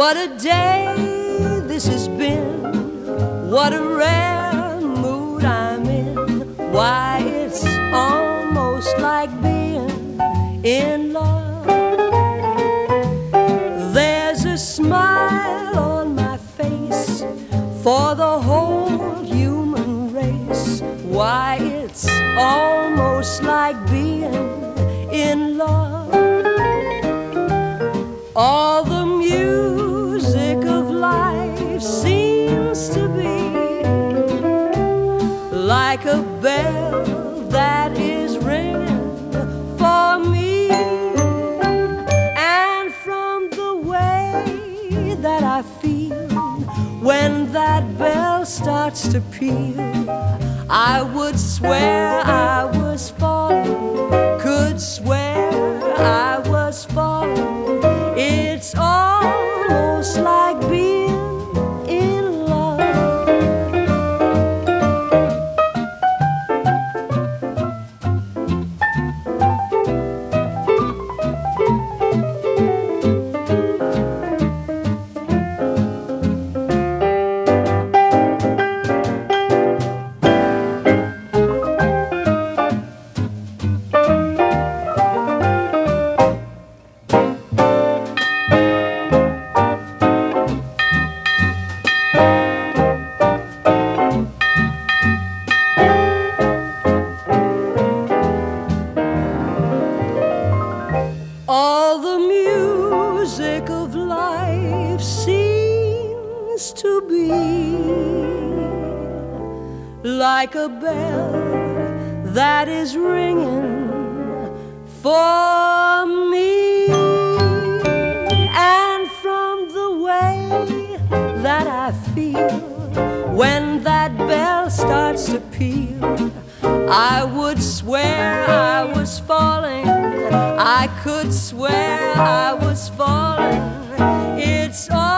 What a day this has been. What a rare mood I'm in. Why, it's almost like being in love. There's a smile on my face for the whole human race. Why, it's almost like being in love. All the music of life seems to be like a bell that is ringing for me. And from the way that I feel when that bell starts to peal, I would swear I was falling, could swear I was falling. It's almost like being in love. All the music of life seems to be like a bell that is ringing for me. And from the way that I feel when that bell starts to peal, I would swear I was falling, I could swear I was falling. It's all